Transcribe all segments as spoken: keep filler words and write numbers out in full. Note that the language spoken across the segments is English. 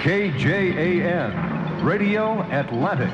K J A N, Radio Atlantic.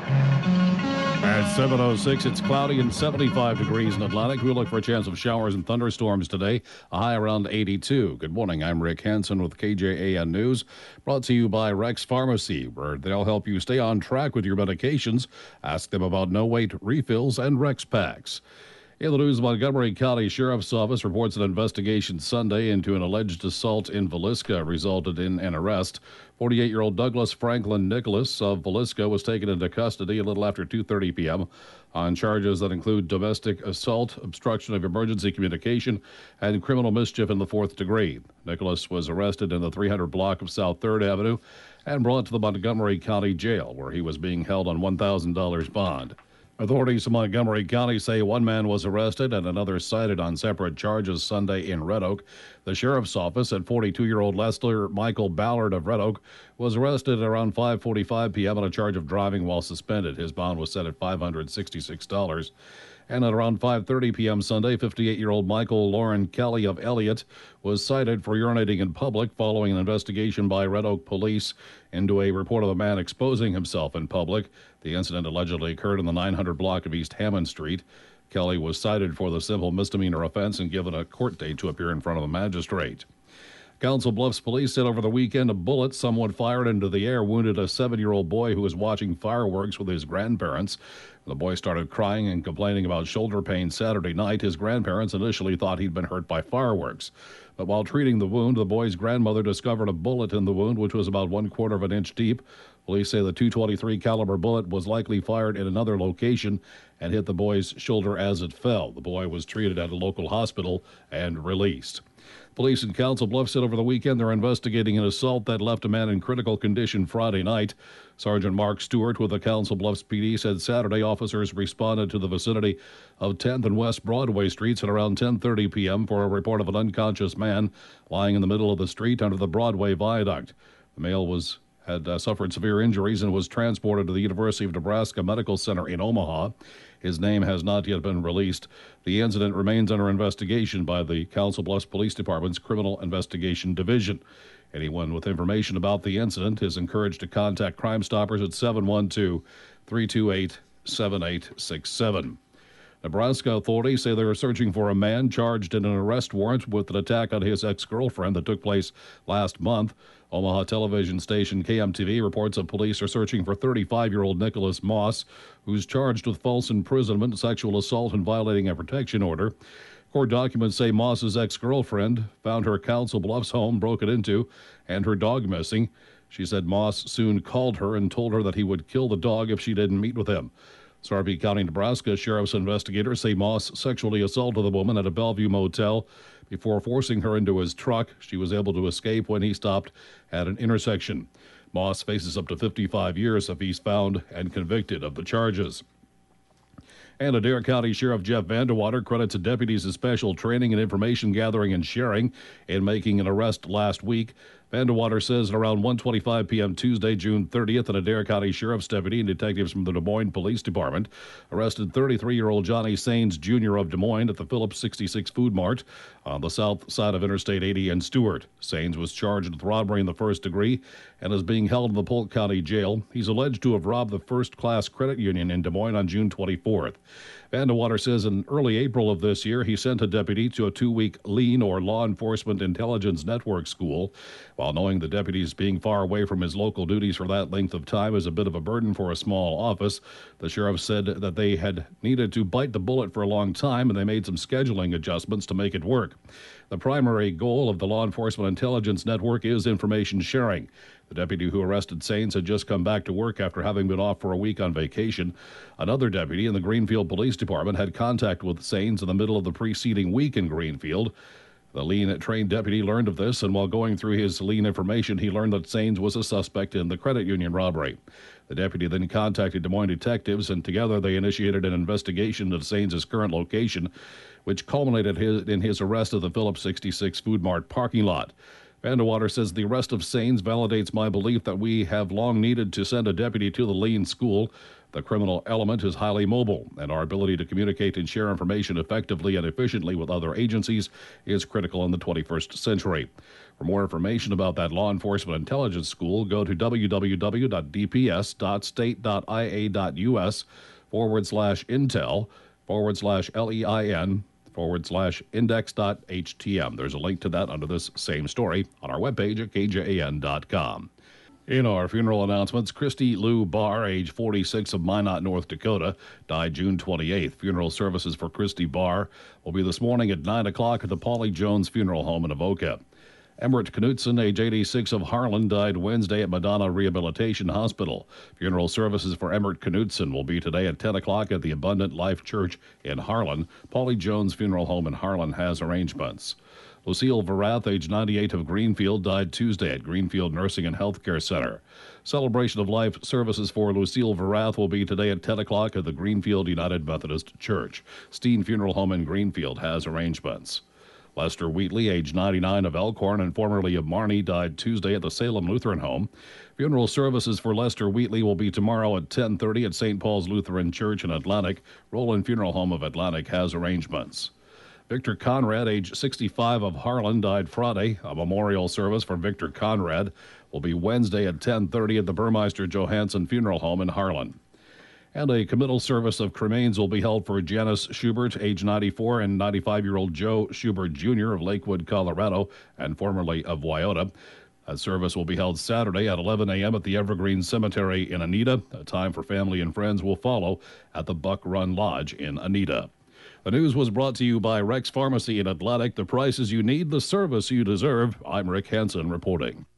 At seven oh six, it's cloudy and seventy-five degrees in Atlantic. We look for a chance of showers and thunderstorms today, a high around eighty-two. Good morning, I'm Rick Hansen with K J A N News, brought to you by Rex Pharmacy, where they'll help you stay on track with your medications. Ask them about no-wait refills and Rex packs. In the news, the Montgomery County Sheriff's Office reports an investigation Sunday into an alleged assault in Villisca resulted in an arrest. forty-eight-year-old Douglas Franklin Nicholas of Villisca was taken into custody a little after two thirty p.m. on charges that include domestic assault, obstruction of emergency communication, and criminal mischief in the fourth degree. Nicholas was arrested in the three hundred block of South third Avenue and brought to the Montgomery County Jail, where he was being held on one thousand dollars bond. Authorities in Montgomery County say one man was arrested and another cited on separate charges Sunday in Red Oak. The sheriff's office at forty-two-year-old Lester Michael Ballard of Red Oak was arrested around five forty-five p.m. on a charge of driving while suspended. His bond was set at five hundred sixty-six dollars. And at around five thirty p.m. Sunday, fifty-eight-year-old Michael Lauren Kelly of Elliott was cited for urinating in public following an investigation by Red Oak police into a report of a man exposing himself in public. The incident allegedly occurred in the nine hundred block of East Hammond Street. Kelly was cited for the simple misdemeanor offense and given a court date to appear in front of the magistrate. Council Bluffs police said over the weekend a bullet someone fired into the air wounded a seven-year-old boy who was watching fireworks with his grandparents. The boy started crying and complaining about shoulder pain Saturday night. His grandparents initially thought he'd been hurt by fireworks. But while treating the wound, the boy's grandmother discovered a bullet in the wound, which was about one quarter of an inch deep. Police say the two twenty-three caliber bullet was likely fired in another location and hit the boy's shoulder as it fell. The boy was treated at a local hospital and released. Police in Council Bluffs said over the weekend they're investigating an assault that left a man in critical condition Friday night. Sergeant Mark Stewart with the Council Bluffs P D said Saturday officers responded to the vicinity of tenth and West Broadway streets at around ten thirty p.m. for a report of an unconscious man lying in the middle of the street under the Broadway viaduct. The male was had uh, suffered severe injuries and was transported to the University of Nebraska Medical Center in Omaha. His name has not yet been released. The incident remains under investigation by the Council Bluffs Police Department's Criminal Investigation Division. Anyone with information about the incident is encouraged to contact Crime Stoppers at seven one two, three two eight, seven eight six seven. Nebraska authorities say they are searching for a man charged in an arrest warrant with an attack on his ex-girlfriend that took place last month. Omaha television station K M T V reports that police are searching for thirty-five-year-old Nicholas Moss, who's charged with false imprisonment, sexual assault, and violating a protection order. Court documents say Moss's ex-girlfriend found her Council Bluffs home broken into and her dog missing. She said Moss soon called her and told her that he would kill the dog if she didn't meet with him. Sarpy County, Nebraska sheriff's investigators say Moss sexually assaulted the woman at a Bellevue motel before forcing her into his truck. She was able to escape when he stopped at an intersection. Moss faces up to fifty-five years if he's found and convicted of the charges. And Adair County Sheriff Jeff Vandewater credits deputies' special training and information gathering and sharing in making an arrest last week. Vandewater says at around one twenty-five p.m. Tuesday, June thirtieth, an Adair County Sheriff's deputy and detectives from the Des Moines Police Department arrested thirty-three-year-old Johnny Sains, Junior of Des Moines at the Phillips sixty-six Food Mart on the south side of Interstate eighty in Stewart. Sains was charged with robbery in the first degree and is being held in the Polk County Jail. He's alleged to have robbed the First Class Credit Union in Des Moines on June twenty-fourth. Vandewater says in early April of this year, he sent a deputy to a two-week lean or law enforcement intelligence network school. While knowing the deputies being far away from his local duties for that length of time is a bit of a burden for a small office, the sheriff said that they had needed to bite the bullet for a long time and they made some scheduling adjustments to make it work. The primary goal of the Law Enforcement Intelligence Network is information sharing. The deputy who arrested Sains had just come back to work after having been off for a week on vacation. Another deputy in the Greenfield Police Department had contact with Sains in the middle of the preceding week in Greenfield. The lean trained deputy learned of this, and while going through his lean information, he learned that Sains was a suspect in the credit union robbery. The deputy then contacted Des Moines detectives, and together they initiated an investigation of Sains' current location, which culminated his, in his arrest at the Phillips sixty-six Food Mart parking lot. Vandewater says the arrest of Sains validates my belief that we have long needed to send a deputy to the Lean school. The criminal element is highly mobile, and our ability to communicate and share information effectively and efficiently with other agencies is critical in the twenty-first century. For more information about that law enforcement intelligence school, go to www.dps.state.ia.us forward slash intel forward slash L-E-I-N forward slash index.htm. There's a link to that under this same story on our webpage at K J A N dot com. In our funeral announcements, Christy Lou Barr, age forty-six, of Minot, North Dakota, died June twenty-eighth. Funeral services for Christy Barr will be this morning at nine o'clock at the Polly Jones Funeral Home in Avoca. Emmert Knutson, age eighty-six, of Harlan, died Wednesday at Madonna Rehabilitation Hospital. Funeral services for Emmert Knutson will be today at ten o'clock at the Abundant Life Church in Harlan. Polly Jones Funeral Home in Harlan has arrangements. Lucille Varath, age ninety-eight, of Greenfield, died Tuesday at Greenfield Nursing and Healthcare Center. Celebration of Life services for Lucille Varath will be today at ten o'clock at the Greenfield United Methodist Church. Steen Funeral Home in Greenfield has arrangements. Lester Wheatley, age ninety-nine, of Elkhorn and formerly of Marnie, died Tuesday at the Salem Lutheran Home. Funeral services for Lester Wheatley will be tomorrow at ten thirty at Saint Paul's Lutheran Church in Atlantic. Roland Funeral Home of Atlantic has arrangements. Victor Conrad, age sixty-five, of Harlan, died Friday. A memorial service for Victor Conrad will be Wednesday at ten thirty at the Burmeister Johansson Funeral Home in Harlan. And a committal service of cremains will be held for Janice Schubert, age ninety-four, and ninety-five-year-old Joe Schubert Junior of Lakewood, Colorado, and formerly of Wyota. That service will be held Saturday at eleven a.m. at the Evergreen Cemetery in Anita. A time for family and friends will follow at the Buck Run Lodge in Anita. The news was brought to you by Rex Pharmacy in Atlantic. The prices you need, the service you deserve. I'm Rick Hansen reporting.